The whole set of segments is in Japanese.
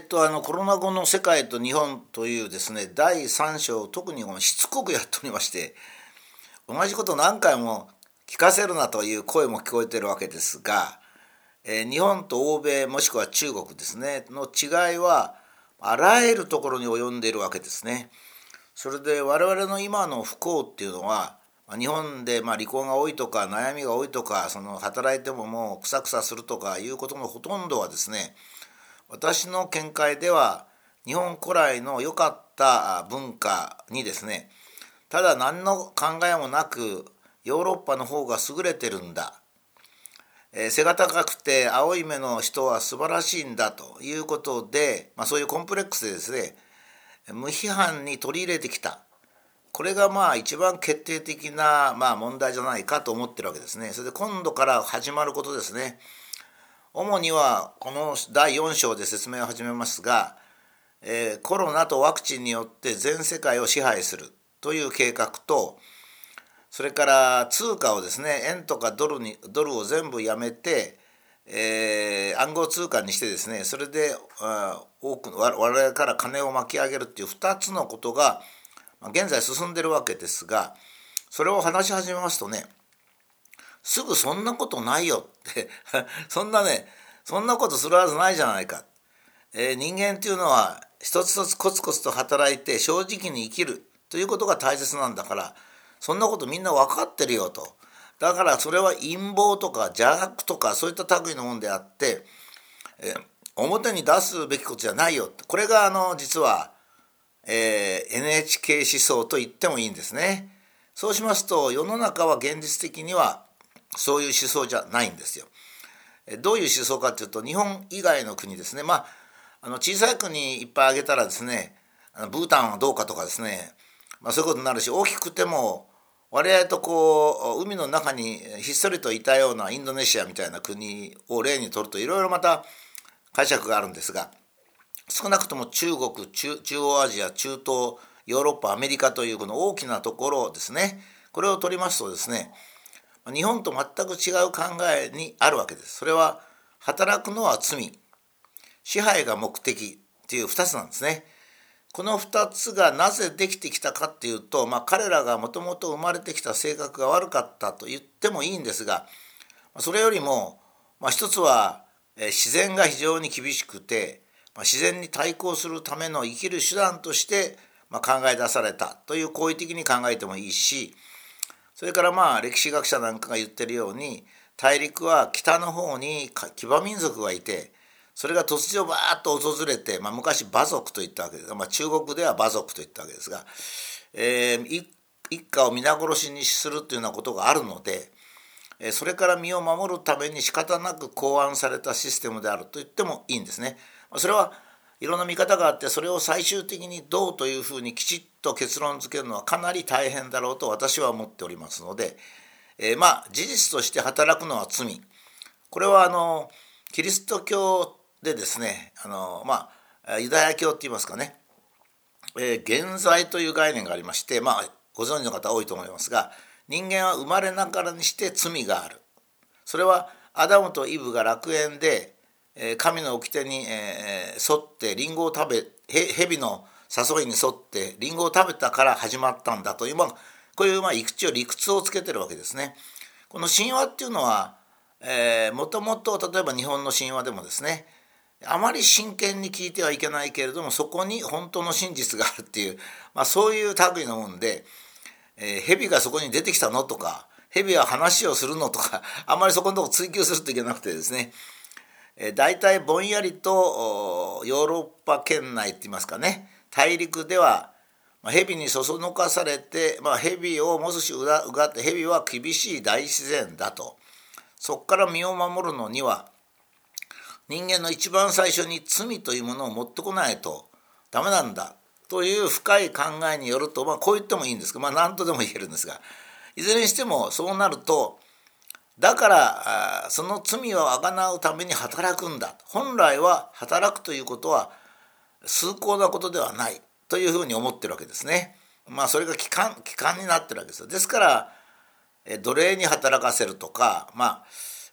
コロナ後の世界と日本というですね、第3章を特にしつこくやっておりまして、同じこと何回も聞かせるなという声も聞こえているわけですが、日本と欧米もしくは中国ですねの違いはあらゆるところに及んでいるわけですね。それで我々の今の不幸っていうのは、日本で離婚が多いとか悩みが多いとか、働いてももうクサクサするとかいうことのほとんどはですね、私の見解では日本古来の良かった文化にですね、ただ何の考えもなくヨーロッパの方が優れてるんだ、背が高くて青い目の人は素晴らしいんだということで、そういうコンプレックスでですね、無批判に取り入れてきた。これが一番決定的な問題じゃないかと思ってるわけですね。それで今度から始まることですね。主にはこの第4章で説明を始めますが、コロナとワクチンによって全世界を支配するという計画と、それから通貨をですね、円とかドルを全部やめて、暗号通貨にしてですね、それで多くの我々から金を巻き上げるっていう2つのことが現在進んでるわけですが、それを話し始めますとね、すぐそんなことないよってそんなことするはずないじゃないか、人間っていうのは一つ一つコツコツと働いて正直に生きるということが大切なんだから、そんなことみんな分かってるよと。だからそれは陰謀とか邪悪とかそういった類のものであって、表に出すべきことじゃないよ。これが実は、NHK 思想と言ってもいいんですね。そうしますと世の中は現実的にはそういう思想じゃないんですよ。どういう思想かというと、日本以外の国ですね、小さい国いっぱい挙げたらですね、ブータンはどうかとかですね、そういうことになるし、大きくても我々と海の中にひっそりといたようなインドネシアみたいな国を例にとるといろいろまた解釈があるんですが、少なくとも中国、中央アジア、中東、ヨーロッパ、アメリカというこの大きなところですね、これを取りますとですね、日本と全く違う考えにあるわけです。それは働くのは罪、支配が目的っていう2つなんですね。この2つがなぜできてきたかっていうと、彼らがもともと生まれてきた性格が悪かったと言ってもいいんですが、それよりも、一つは自然が非常に厳しくて、自然に対抗するための生きる手段として考え出されたという好意的に考えてもいいし、それから歴史学者なんかが言ってるように、大陸は北の方に騎馬民族がいて、それが突如バーッと訪れて、昔馬族と言ったわけです。中国では馬族と言ったわけですが、一家を皆殺しにするというようなことがあるので、それから身を守るために仕方なく考案されたシステムであると言ってもいいんですね。それはいろんな見方があって、それを最終的にどうというふうにきちっと結論付けるのはかなり大変だろうと私は思っておりますので、事実として働くのは罪。これはキリスト教でですね、ユダヤ教って言いますかね、原罪という概念がありまして、ご存知の方多いと思いますが、人間は生まれながらにして罪がある。それはアダムとイブが楽園で神の掟に沿ってリンゴを食べ、蛇の誘いに沿ってリンゴを食べたから始まったんだという、こういう一応理屈をつけてるわけですね。この神話っていうのはもともと例えば日本の神話でもですね、あまり真剣に聞いてはいけないけれども、そこに本当の真実があるっていう、そういう類のもんで、蛇がそこに出てきたのとか、蛇は話をするのとか、あんまりそこのとこ追求するといけなくてですね、大体ぼんやりとヨーロッパ圏内って言いますかね、大陸では蛇にそそのかされて、蛇をもう少しうがって、蛇は厳しい大自然だと、そこから身を守るのには人間の一番最初に罪というものを持ってこないとダメなんだという深い考えによると、こう言ってもいいんですけど、何とでも言えるんですが、いずれにしてもそうなると、だからその罪をあがなうために働くんだ。本来は働くということは崇高なことではないというふうに思ってるわけですね。それが規範になってるわけです。ですから奴隷に働かせるとか、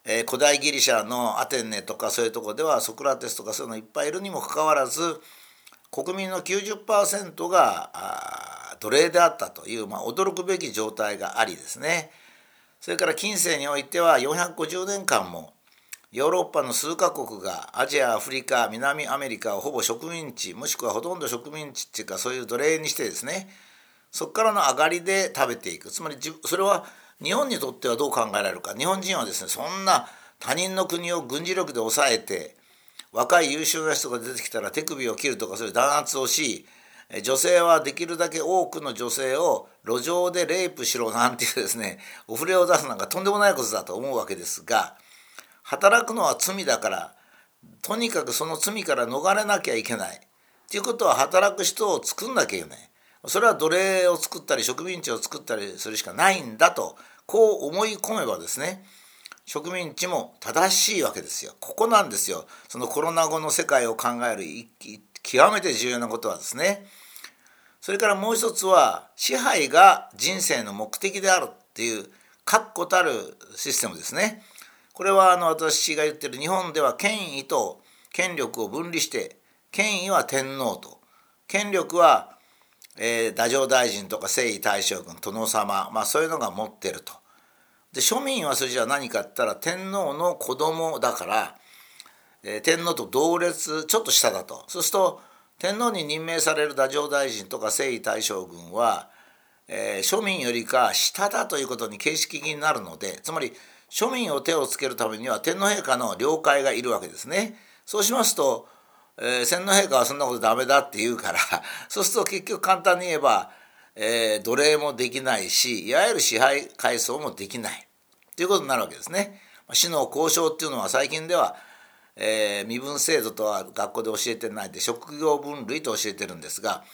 古代ギリシャのアテネとかそういうところではソクラテスとかそういうのいっぱいいるにもかかわらず、国民の 90% が奴隷であったという、驚くべき状態がありですね。それから近世においては450年間もヨーロッパの数カ国がアジア、アフリカ、南アメリカをほぼ植民地、もしくはほとんど植民地っていうかそういう奴隷にしてですね、そこからの上がりで食べていく。つまりそれは日本にとってはどう考えられるか。日本人はですね、そんな他人の国を軍事力で抑えて、若い優秀な人が出てきたら手首を切るとかそういう弾圧をし、女性はできるだけ多くの女性を路上でレイプしろなんていうですね、お触れを出すなんかとんでもないことだと思うわけですが、働くのは罪だから、とにかくその罪から逃れなきゃいけない。ということは働く人を作んなきゃいけない。それは奴隷を作ったり植民地を作ったりするしかないんだと、こう思い込めばですね、植民地も正しいわけですよ。ここなんですよ。そのコロナ後の世界を考える極めて重要なことはですね。それからもう一つは、支配が人生の目的であるっていう確固たるシステムですね。これは私が言ってる日本では権威と権力を分離して、権威は天皇と、権力は太政大臣とか征夷大将軍、殿様、そういうのが持ってると。で庶民はそれじゃ何かって言ったら天皇の子供だから、天皇と同列ちょっと下だと。そうすると天皇に任命される太政大臣とか征夷大将軍は、庶民よりか下だということに形式的になるので、つまり庶民を手をつけるためには天皇陛下の了解がいるわけですね。そうしますと、天皇陛下はそんなことダメだって言うからそうすると結局簡単に言えば、奴隷もできないし、いわゆる支配階層もできないということになるわけですね。士の交渉っていうのは最近では、身分制度とは学校で教えてないで職業分類と教えてるんですが、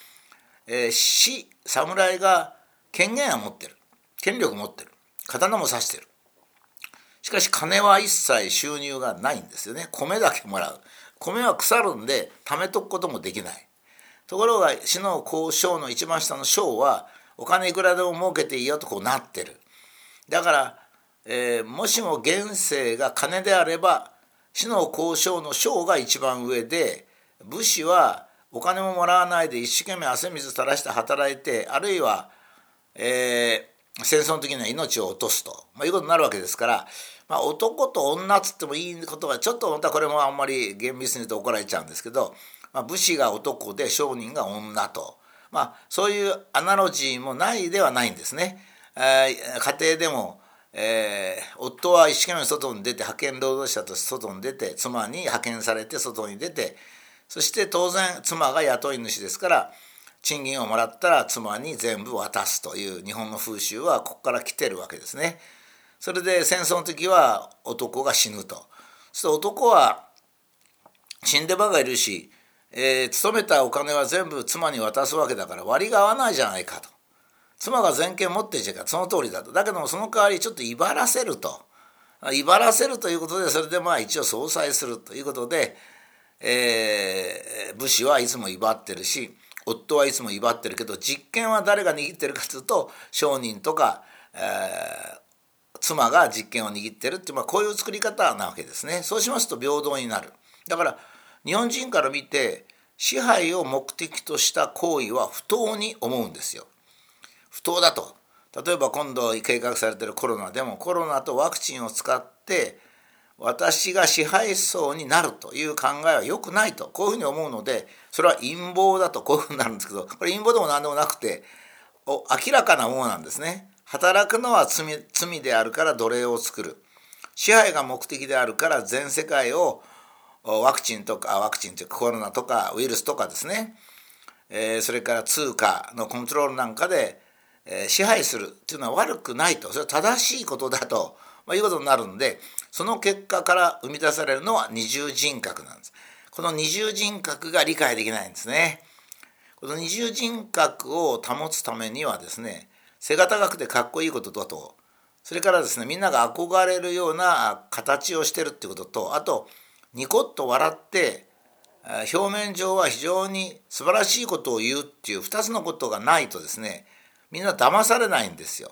侍が権限は持ってる、権力持ってる、刀も刺してる。しかし金は一切収入がないんですよね。米だけもらう。米は腐るんで貯めとくこともできない。ところが士の交渉の一番下の章はお金いくらでも儲けていいよとこうなってる。だから、もしも現世が金であれば士の交渉の章が一番上で、武士はお金ももらわないで一生懸命汗水垂らして働いて、あるいは、戦争の時には命を落とすと、いうことになるわけですから、男と女っつってもいいことがちょっとまたこれもあんまり厳密に言うと怒られちゃうんですけど、武士が男で商人が女と、そういうアナロジーもないではないんですね。家庭でも、夫は一生懸命外に出て派遣労働者として外に出て、妻に派遣されて外に出て、そして当然妻が雇い主ですから賃金をもらったら妻に全部渡すという日本の風習はここから来てるわけですね。それで戦争の時は男が死ぬと。そうすると男は死んでばがいるし、勤めたお金は全部妻に渡すわけだから割りが合わないじゃないかと。妻が全権持ってるじゃんか、その通りだと。だけどもその代わりちょっと威張らせると。威張らせるということで、それで一応相殺するということで、武士はいつも威張ってるし、夫はいつも威張ってるけど、実権は誰が握ってるかというと商人とか、妻が実権を握ってるっていう、こういう作り方なわけですね。そうしますと平等になる。だから日本人から見て支配を目的とした行為は不当に思うんですよ。不当だと。例えば今度計画されているコロナでも、コロナとワクチンを使って私が支配層になるという考えは良くないと、こういうふうに思うので、それは陰謀だとこういうふうになるんですけど、これ陰謀でも何でもなくて明らかなものなんですね。働くのは罪であるから奴隷を作る。支配が目的であるから全世界をワクチンというかコロナとかウイルスとかですね、それから通貨のコントロールなんかで、支配するっていうのは悪くないと、それは正しいことだと、いうことになるんで、その結果から生み出されるのは二重人格なんです。この二重人格が理解できないんですね。この二重人格を保つためにはですね、背が高くてかっこいいことだと、それからですね、みんなが憧れるような形をしてるってことと、あとニコッと笑って表面上は非常に素晴らしいことを言うっていう2つのことがないとですね、みんな騙されないんですよ。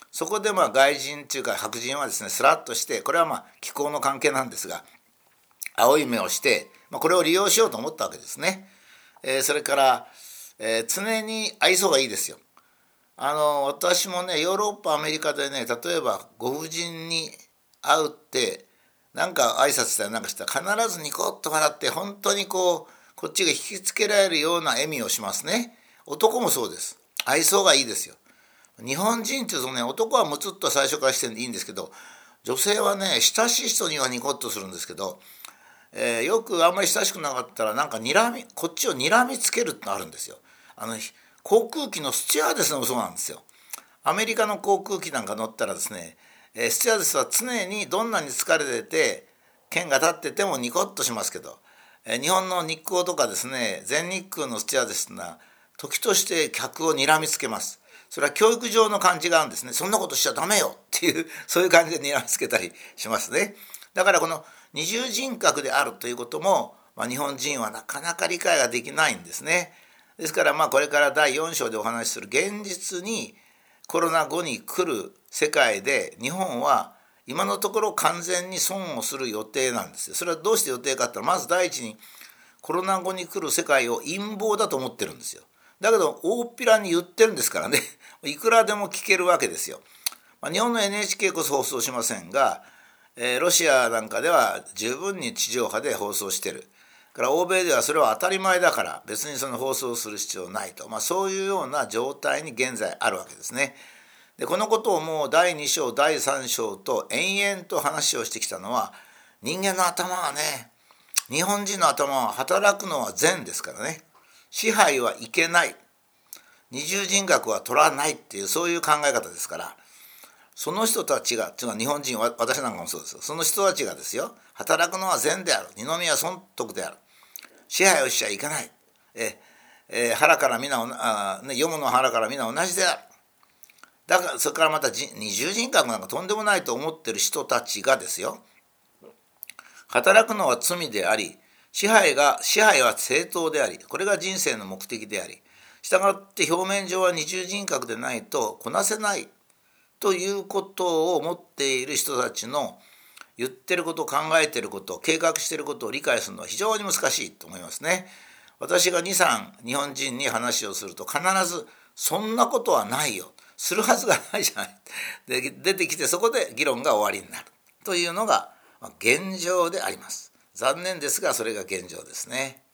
そこで外人というか白人はですねスラッとして、これは気候の関係なんですが、青い目をして、これを利用しようと思ったわけですね。それから、常に愛想がいいですよ。私もねヨーロッパアメリカでね、例えばご婦人に会うってなんか挨拶したりなんかしたら必ずニコッと笑って、本当にこっちが引きつけられるような笑みをしますね。男もそうです。愛想がいいですよ。日本人っていうとね、男はムツッと最初からしていいんですけど、女性はね親しい人にはニコッとするんですけど、よくあんまり親しくなかったらなんかこっちを睨みつけるってのあるんですよ。航空機のスチュワーデスもそうなんですよ。アメリカの航空機なんか乗ったらですね、スチュワーデスは常にどんなに疲れてて剣が立っててもニコッとしますけど、日本の日空とかですね全日空のスチュワーデスが時として客を睨みつけます。それは教育上の感じがあるんですね。そんなことしちゃダメよっていう、そういう感じで睨みつけたりしますね。だからこの二重人格であるということも、日本人はなかなか理解ができないんですね。ですからこれから第4章でお話しする現実にコロナ後に来る世界で、日本は今のところ完全に損をする予定なんですよ。それはどうして予定かっていうと、まず第一にコロナ後に来る世界を陰謀だと思ってるんですよ。だけど大っぴらに言ってるんですからねいくらでも聞けるわけですよ。日本の NHK こそ放送しませんが、ロシアなんかでは十分に地上波で放送してるから欧米ではそれは当たり前だから別にその放送する必要ないと、そういうような状態に現在あるわけですね。でこのことをもう第2章第3章と延々と話をしてきたのは、人間の頭はね、日本人の頭は働くのは善ですからね、支配はいけない、二重人格は取らないっていう、そういう考え方ですから、その人たちが、つまり日本人は、私なんかもそうですよ、その人たちがですよ、働くのは善である、二宮尊徳である、支配をしちゃいけない、腹から皆読むの腹から皆同じである。だからそれからまた二重人格なんかとんでもないと思ってる人たちがですよ、働くのは罪であり、支配は正当であり、これが人生の目的であり、したがって表面上は二重人格でないとこなせないということを思っている人たちの言ってること、考えてること、計画していることを理解するのは非常に難しいと思いますね。私が2、3日本人に話をすると必ずそんなことはないよ、するはずがないじゃない。で出てきてそこで議論が終わりになるというのが現状であります。残念ですがそれが現状ですね。